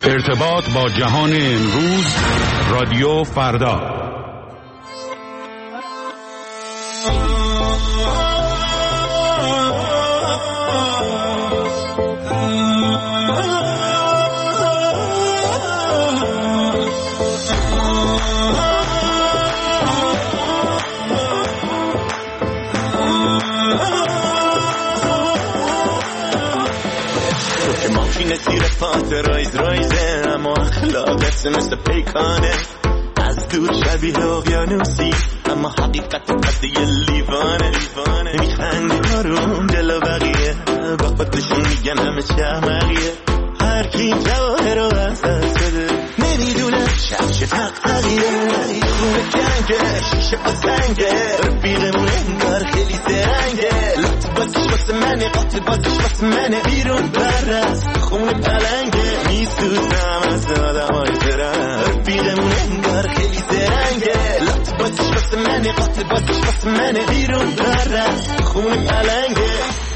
ارتباط با جهان امروز، رادیو فردا. تیر پات رایزه اما اخلاقت مثل پیکانه، از دور شبیه اقیانوسی اما حقیقت قد یه لیوانه. میخندی آروم جلو بقیه، با خودشون میگن همه چهمقیه. هر کی جواهر رو ازت شده نمیدونه شخص تقیه. خونه جنگه شیشه با سنگه، رفیقمون انگار خیلی زرنگه. لط بازش واسه منه، قاطع بازش واسه منه. بیرون برست خونه پلنگه، میسوزم از آدم های زرنگ. رفیقمون انگار خیلی زرنگه. لط بازش واسه منه، قاطع بازش واسه منه. بیرون برست خونه پلنگه.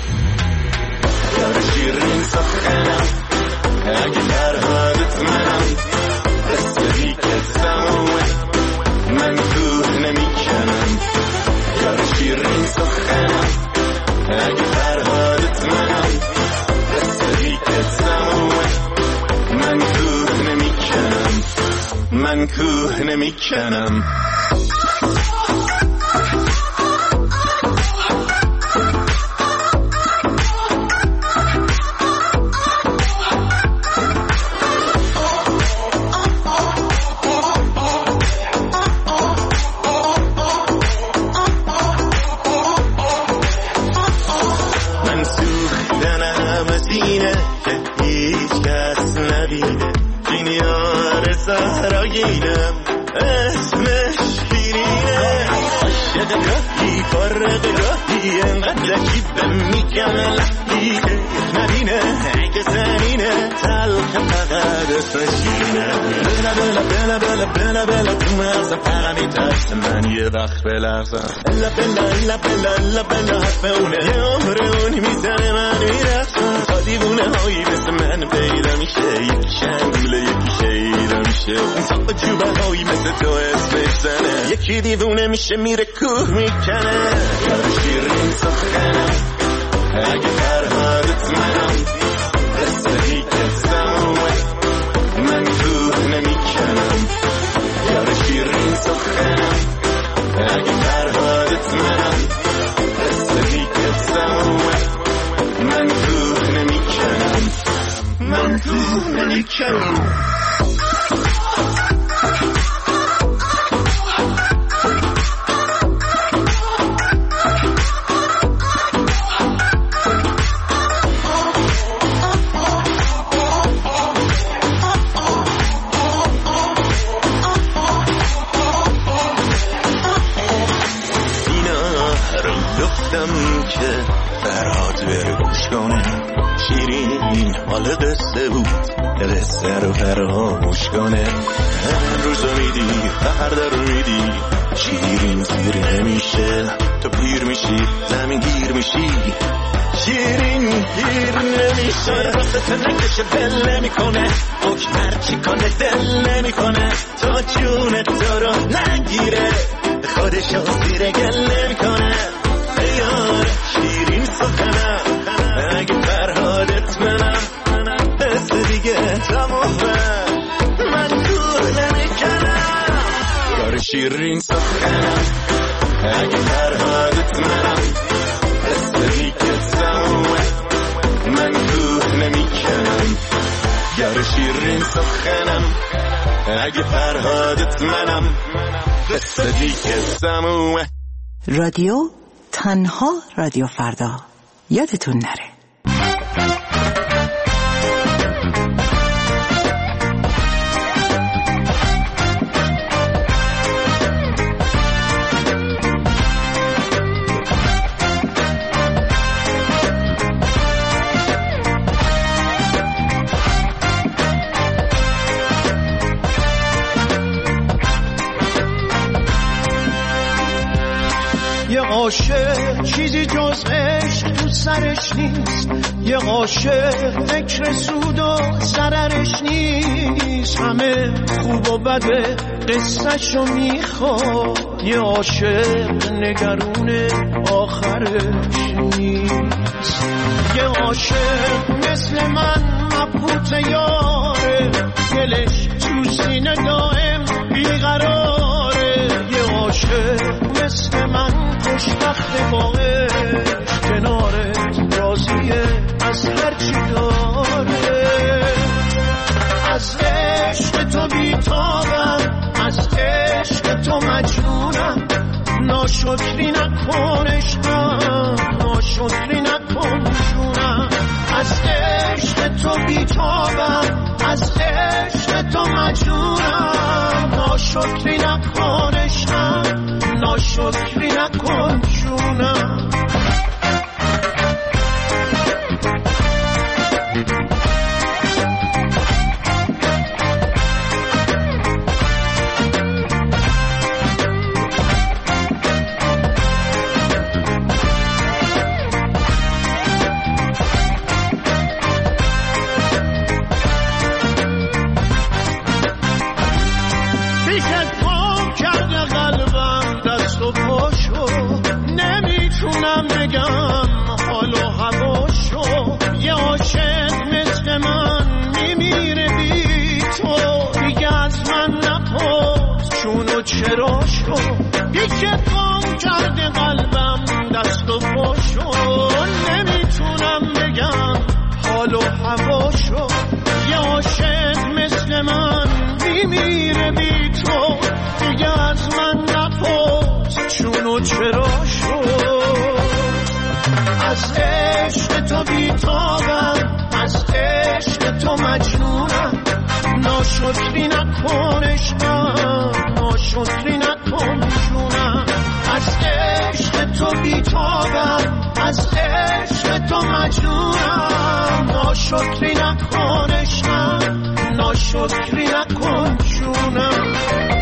یار شیرین سخنم اگه در حالت منم، رسیدی که تمومه من کوه نمیکنم. یار شیرین سخنم اگه در حالت منم، رسیدی که تمومه من کوه نمیکنم. من کوه نمیکنم. اسمش شیرینه، عاشق گاهی فارغ گاهی، انقدر عجیبه میگم لحظی نبینه اگه زنینه، تلخ فقط اسمش شیرینه. بلا بلا بلا بلا بلا بلا تو مغزم فقط میترسه من یه وقت بلرزم. الا بلا الا بلا الا بلا حرف اونه، یه عمر اونی میزنه من میرخصم. تا دیوونه هایی مثل من پیدا میشه، یکی شنگوله یکی شیدا میشه. اون تا جوبه هایی مثل تو اسمش زنه، یکی دیوونه میشه میره کوه میکنه. یار شیرین سخنم اگه فرهادت منم، رسیدی که تمومه من کوه نمیکنم. یار شیرین سخنم اگه فرهادت منم، رسیدی که تمومه من کوه نمیکنم. من کوه نمیکنم. که فرهاد بره گوش کنه، شیرین حال قصه بود قصه رو فراموش کنه. امروز میدی فردا رو میدی، شیرین زیر نمیشه تو پیر میشی زمین گیر میشی. شیرین گیر نمیشه راست نکشه دل نمیکنه، حکم هرچی کنه دل نمیکنه. تا جون تو رو نگیره خودشو زیر گل نمیکنه. یار شیرین سخنم اگه فرهادت منم، دست دیگه تمومه من کوه نمیکنم. یار شیرین سخنم اگه فرهادت منم، دست دیگه تمومه من کوه نمیکنم. یار شیرین سخنم اگه فرهادت منم، دست دیگه تمومه. رادیو تنها رادیو فردا، یادتون نره. یه عاشق چیزی جز عشق تو سرش نیست، یه عاشق فکر سود و ضررش نیست. نیست، همه خوب و بده قصه‌شو میخواد. یه عاشق نگرون آخرش نیست. یه عاشق مثل من مبهوت یاره، دلش تو سینه دائم بیقراره. یه عاشق مثل من خوشبخت با عشق، کنارت راضیه از هرچی داره. از عشق تو بیتابم، از عشق تو مجنونم. ناشکری نکن عشقم، ناشکری نکن جونم. از عشق تو بیتابم، از عشق تو مجنونم. ناشکری نکن عشقم، ناشکری نکن جونم. چرا شو بیچه گم کرده قلبم دست و پاشو، نمیتونم بگم حال و هواشو. یه عاشق مثل من میمیره بی تو، دیگه از من نپرس چون و چرا شو. از عشق تو بیتابم، از عشق تو مجنونم. ناشکری نکن عشقم، ناشکری نکن جونم. از عشق تو بیتابم، از عشق تو مجنونم. ناشکری نکن عشقم، ناشکری نکن جونم.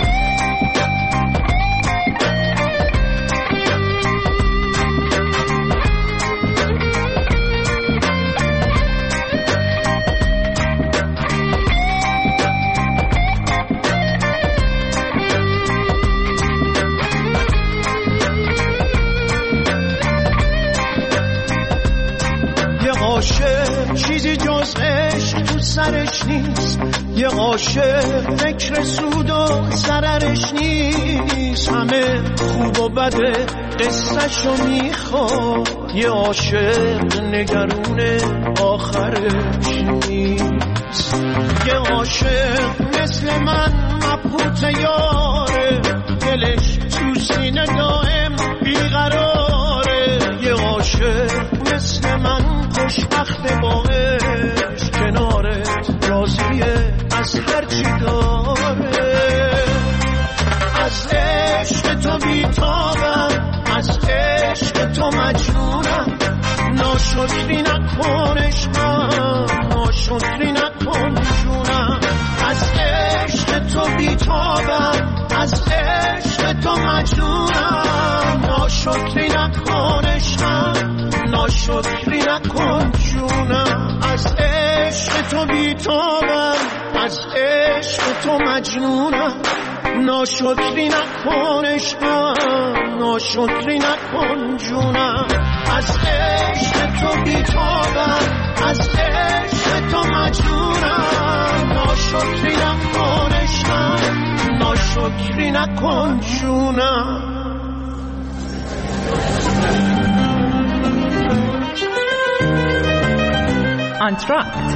چیزی جز عشق تو سرش نیست. یه عاشق فکر سود و ضررش نیست. همه خوب و بده قصه‌شو میخواد. یه عاشق نگرون آخرش نیست. یه عاشق مثل من مبهوت یاره، دلش تو سینه دائم بیقراره. یه عاشق مثل من خوشبخت با عشق، کنارت راضیه از هرچی داره. از عشق تو بیتابم، از عشق تو مجنونم. ناشکری نکن عشقم، ناشکری نکن جونم. از عشق تو بیتابم، از عشق تو مجنونم. ناشکری نکن عشقم، ناشکری نکن جونم. از عشق تو بیتابم، از عشق تو مجنونم. ناشکری نکن عشقم، ناشکری نکن جونم. از عشق تو بیتابم، از عشق تو مجنونم. ناشکری نکن عشقم، ناشکری نکن جونم. انتراکت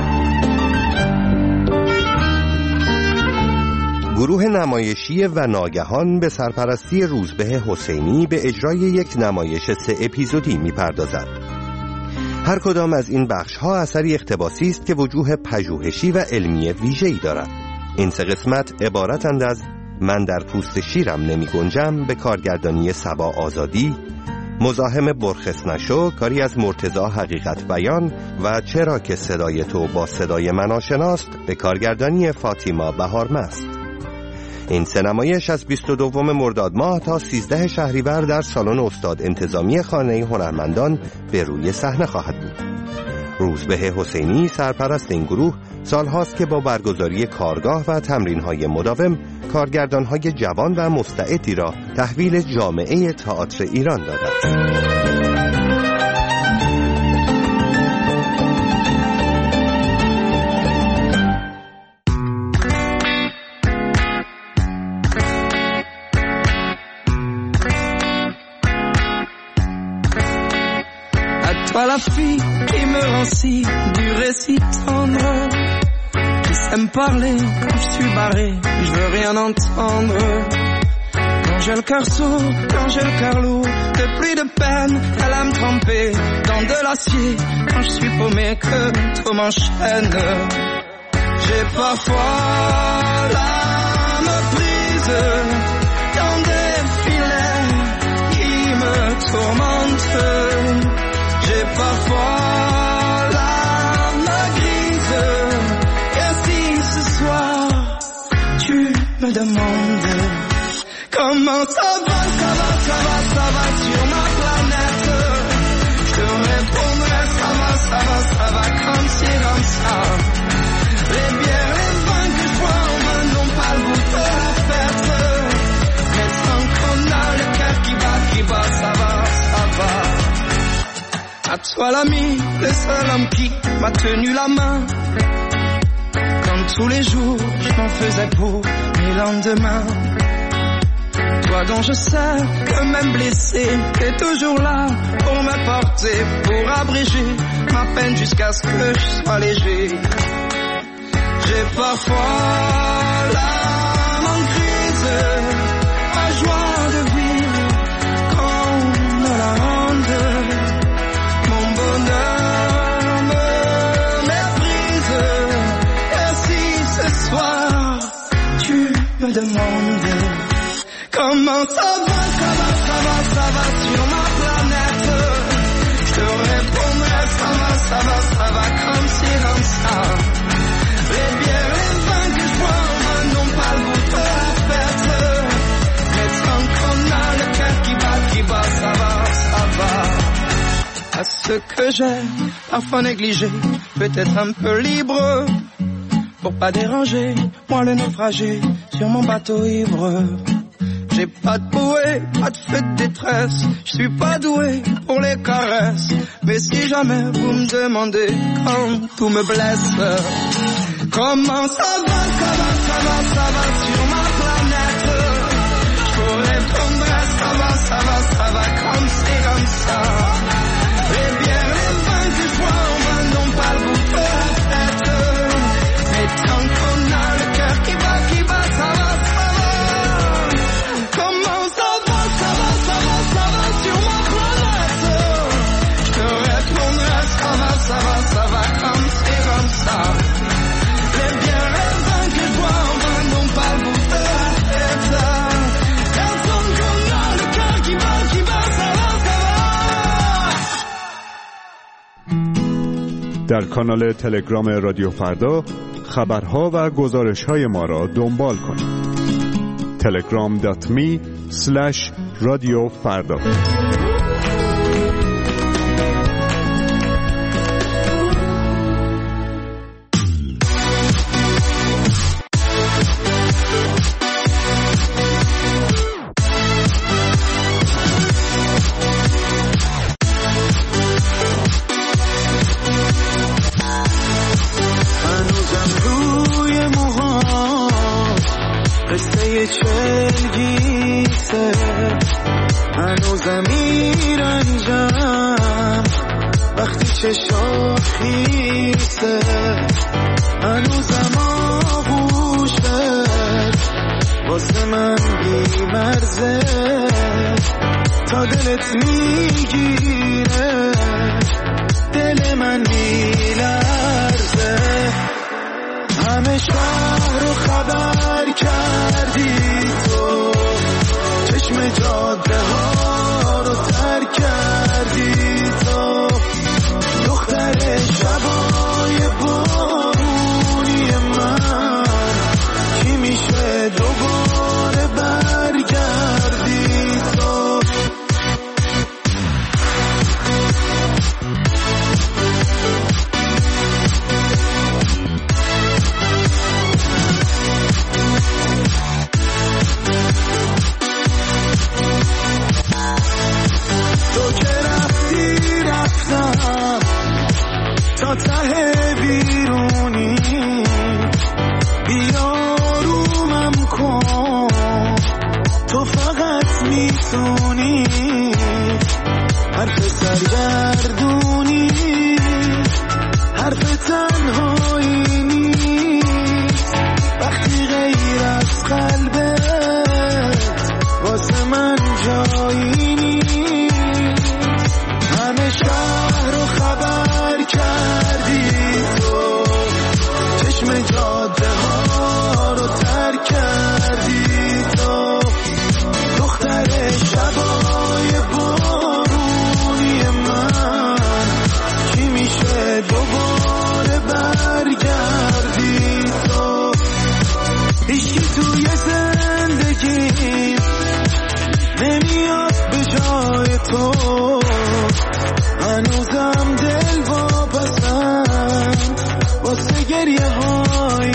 گروه نمایشی و ناگهان به سرپرستی روزبه حسینی به اجرای یک نمایش 3 اپیزودی می‌پردازد. هر کدام از این بخش‌ها اثری اقتباسی است که وجوه پژوهشی و علمی ویژه‌ای دارد. این 3 قسمت عبارتند از من در پوست شیرم نمی گنجم به کارگردانی صبا آزادی، مزاحم برخص نشو کاری از مرتضی حقیقت بیان و چرا که صدای تو با صدای من آشناست به کارگردانی فاطیما بهارمست. این 3 نمایش از 22 مرداد ماه تا 13 شهریور در سالن استاد انتظامی خانه هنرمندان به روی صحنه خواهد بود. روزبه حسینی سرپرست این گروه سالهاست که با برگزاری کارگاه و تمرین‌های مداوم کارگردان‌های جوان و مستعدی را تحویل جامعه تئاتر ایران دادند. Toi la fille qui me rend si dur et si tendre, qui sait me parler quand je suis barré, je veux rien entendre. Quand j'ai le cœur sourd, quand j'ai le cœur lourd, de pluie de peine, elle aime tremper dans de l'acier. Quand je suis paumé, que tout m'enchaîne. J'ai parfois l'âme prise dans des filets qui me tourmentent. J'ai parfois l'âme grise. Et si ce soir tu me demandes comment ça va, ça va, ça va, ça va sur ma planète, je te répondrai ça va, ça va, ça va comme c'est comme ça. Les bières, les vins que je bois en main n'ont pas le goût de la fête, mais sans qu'on a le cœur qui bat, ça va, ça va. À toi l'ami, le seul homme qui m'a tenu la main, comme tous les jours je m'en faisais pour mes lendemains. Toi dont je sais que même blessé, t'es toujours là pour me porter, pour abréger ma peine jusqu'à ce que je sois léger. J'ai parfois l'âme en crise, la joie de vivre qu'on me la rende. Mon bonheur me méprise. Et si ce soir tu me demandes comment ça va, ça va, ça va, ça va sur ma planète, je te répondrai ça va, ça va, ça va comme c'est comme ça. Les bières, les vins que je bois en main n'ont pas le goût de la fête, mais tant qu'on a le cœur qui bat, ça va, ça va. À ce que j'ai parfois négligé, peut-être un peu libre, pour pas déranger, moi le naufragé sur mon bateau ivre. J'ai pas de bouée, pas de feu de détresse, je suis pas doué pour les caresses, mais si jamais vous me demandez quand tout me blesse, comment ça va, ça va, ça va, ça va sur ma planète, je vous répondrai ça va, ça va, ça va comme c'est comme ça. Les bières, les vins que je bois en main n'ont pas le goût de la fête, mais tant qu'on a le cœur qui bat, ça va, ça va. Comment ça va, ça va, ça va, ça va sur ma planète, je te répondrai ça va, ça va, ça va comme c'est comme ça. Les bières, les vins que je bois en main n'ont pas le goût de la fête, mais tant qu'on a le cœur qui bat, ça va, ça va. در کانال تلگرام رادیو فردا خبرها و گزارش‌های ما را دنبال کنید. telegram.me/radiofarda هنوزم ایرنجم وقتی چشام خیسه، هنوزم آغوشت واسه من بیمرزه، تا دلت میگیره دل من میلرزه. همه شهر رو خبر کردی تو، چشم جاده ها رو ترک کردی تو، دختر شبای بارونی من کی میشه دوباره برگردی تو.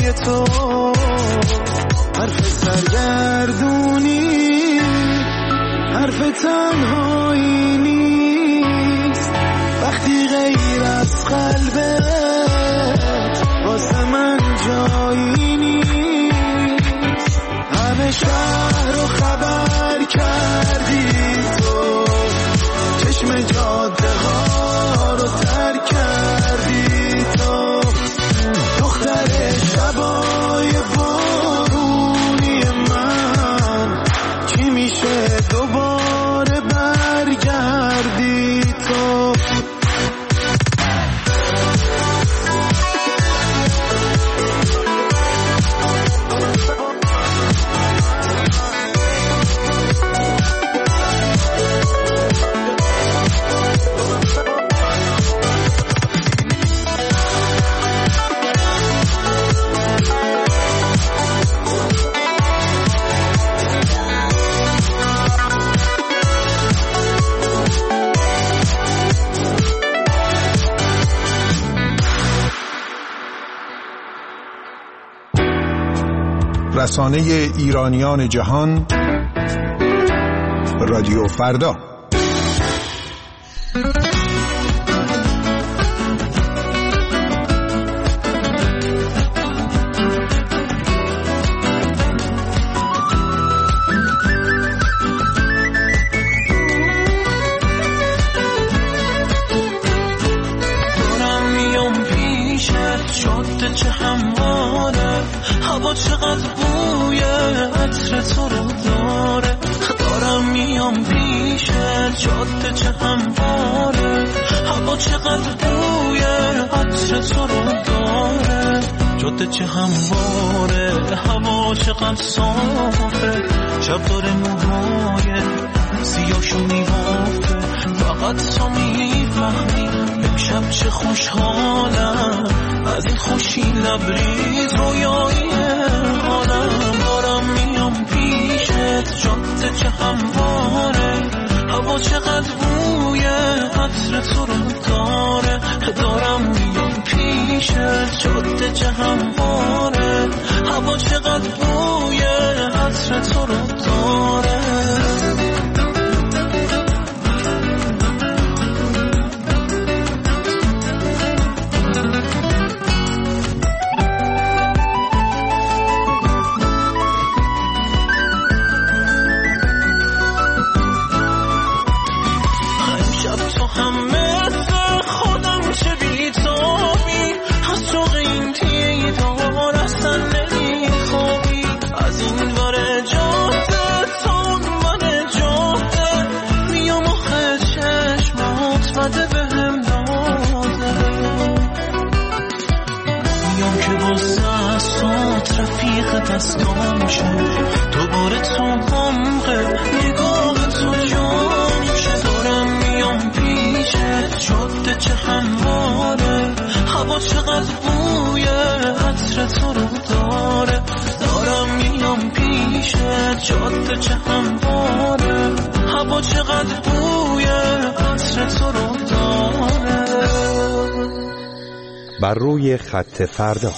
صدای تو حرف سرگردونی، حرف تنهایی نیست وقتی غیر از قلبت واسه من جایی نیست. همه شهر رو خبر کردی تو، چشم جاده ها رو تر کردی تو، دختر شبای بارونی من چی میشه دوباره برگردی تو. رسانه ایرانیان جهان، رادیو فردا. چه همواره هوا چقدر بوی عطر تو رو داره، دارم میام پیشت جاده چه همواره هوا چقدر بوی عطر تو رو داره، جاده چه همواره هوا چقدر صافه، شب داره موهای سیاشو میوافه، فقط تو میفهمی امشب چه خوشحالم از این خوشی لبریز رویایی حالم، دارم میام پیشت جاده چه همواره هوا چقدر بوی عطر تو رو داره، دارم میام پیشت جاده چه همواره هوا چقدر بوی عطر تو رو داره. دستام شه دوباره تو غمقه نگاه تو جان شه، دارم میام پیشت جاده چه همواره هوا چقدر بوی عطر تو رو داره، دارم میام پیشت جاده چه همواره هوا چقدر بوی عطر تو رو داره. بر روی خط فردا.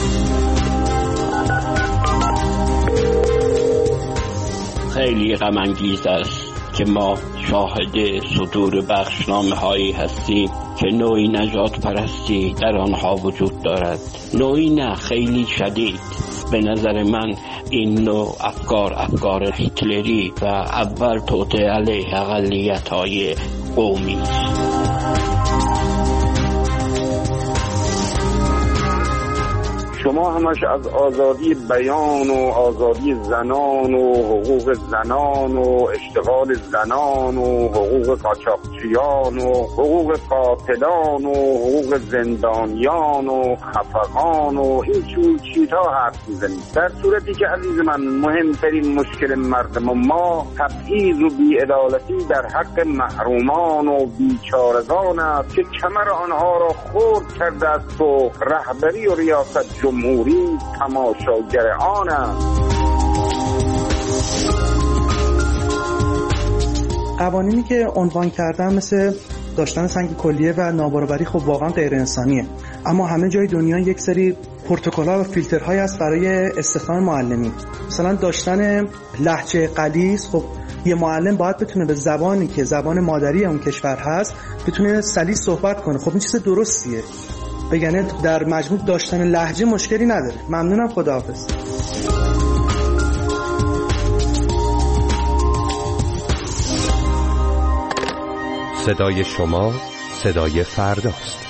خیلی غم انگیز است که ما شاهد صدور بخشنامه هایی هستیم که نوعی نجات پرستی در آنها وجود دارد، نوعی نه خیلی شدید. به نظر من این نوع افکار هیتلری و اول توطئه علیه اقلیت های قومی است. شما همش از آزادی بیان و آزادی زنان و حقوق زنان و اشتغال زنان و حقوق قاچاقچیان و حقوق قاتلان و حقوق زندانیان و خفقان و این چیزها حرف میزنید، در صورتی که عزیز من مهمترین مشکل مردم ما تبعیض و بی‌عدالتی در حق محرومان و بیچارگان است که کمر آنها را خرد کرده است و رهبری و ریاست جمهوری تماشاگر آن است. قوانینی که عنوان کردن مثل داشتن سنگ کلیه و نابرابری خب واقعا غیر انسانیه. اما همه جای دنیا یک سری پروتکل‌ها و فیلترهایی هست برای استخدام معلمین. مثلا داشتن لهجه غلیظ، خب یه معلم باید بتونه به زبانی که زبان مادری اون کشور هست بتونه سلیس صحبت کنه. خب این چیز درستیه، بگنه در مجموع داشتن لهجه مشکلی نداره. ممنونم، خداحافظ. صدای شما صدای فرداست.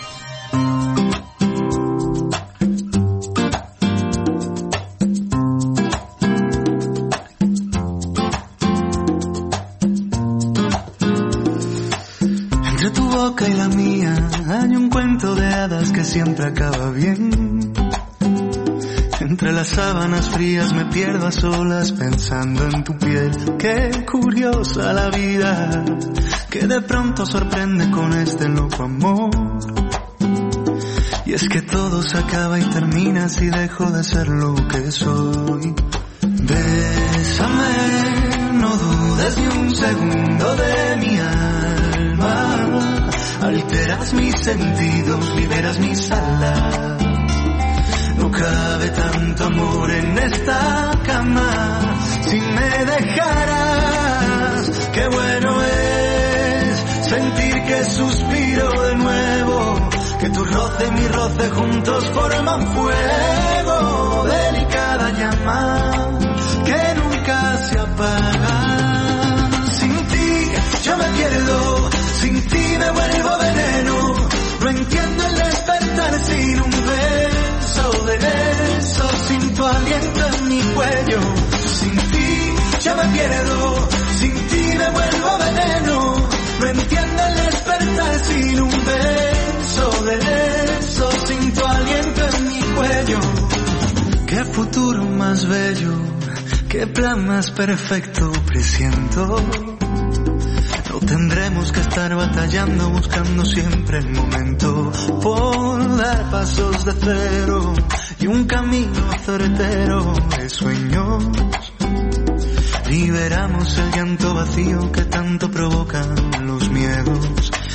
Entre tu boca y la mía hay un cuento de hadas que siempre acaba bien. Entre las sábanas frías me pierdo a solas pensando en tu piel. Qué curiosa la vida, que de pronto sorprende con este loco amor. Y es que todo se acaba y termina si dejo de ser lo que soy. Bésame, no dudes ni un segundo de mi alma. Alteras mis sentidos, liberas mis alas. No cabe tanto amor en esta cama. Si me dejaras, qué bueno es sentir que suspiro de nuevo, que tu roce y mi roce juntos forman fuego, delicada llama que nunca se apaga. Sin ti yo me pierdo, sin ti me vuelvo veneno. No entiendo el despertar sin un beso de beso, sin tu aliento en mi cuello. Sin ti yo me pierdo, sin ti me vuelvo veneno. No entiendo el despertar sin un beso de beso, sin tu aliento en mi cuello. Qué futuro más bello, qué plan más perfecto presiento. No tendremos que estar batallando, buscando siempre el momento, por dar pasos de cero y un camino certero de sueños. Liberamos el llanto vacío que tanto provocan los miedos.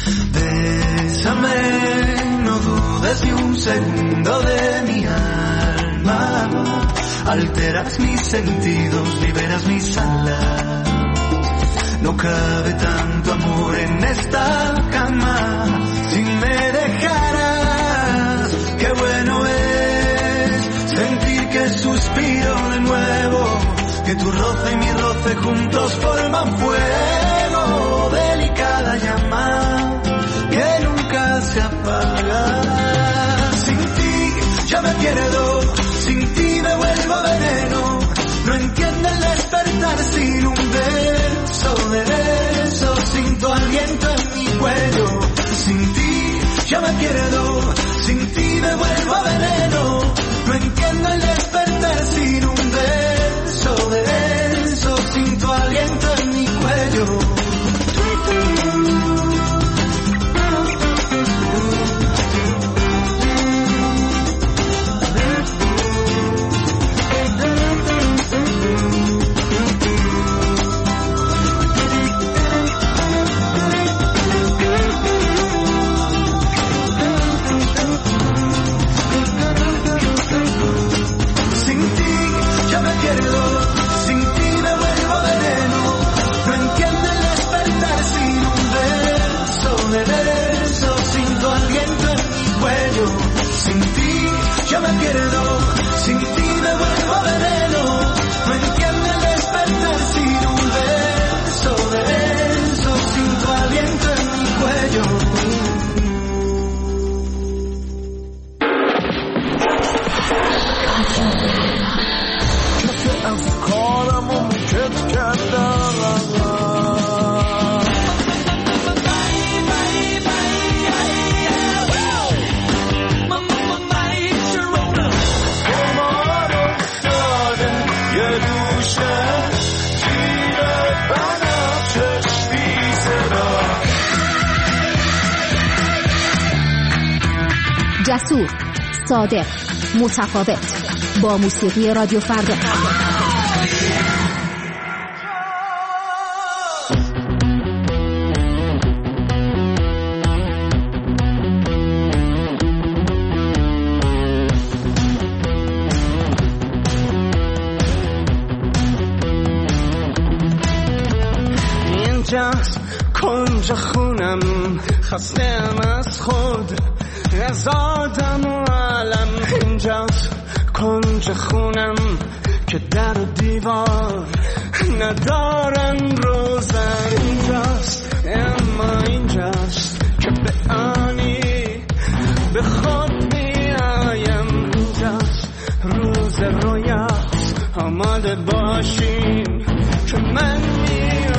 Bésame, no dudes ni un segundo de mi alma. Alteras mis sentidos, liberas mis alas. No cabe tanto amor en esta cama. Si me dejaras, qué bueno es sentir que suspiro de nuevo, que tu roce y mi roce juntos forman fuego, delicada llama que nunca se apaga. Sin ti yo me pierdo, sin ti me vuelvo veneno. No entiendo el despertar sin un beso de beso, sin tu aliento en mi cuello. Sin ti yo me pierdo, sin ti me vuelvo veneno. No entiendo el despertar sin un beso de beso, sin tu aliento en mi cuello. Yo me pierdo, sin ti me vuelvo veneno. No entiendo el despertar sin un beso de beso, sin tu aliento en mi cuello. کسی افکارم و موکت کردم. جسور، صادق، متفاوت، با موسیقی رادیو فردا. اینجاست کنج خونم، خستم از خود، از آدم و عالم. اینجاست کنج خونم که در و دیوار ندارن روزن. اینجاست اما اینجاست که به آنی به خود میایم. اینجاست روز رویاست، آماده باشین که من میایم.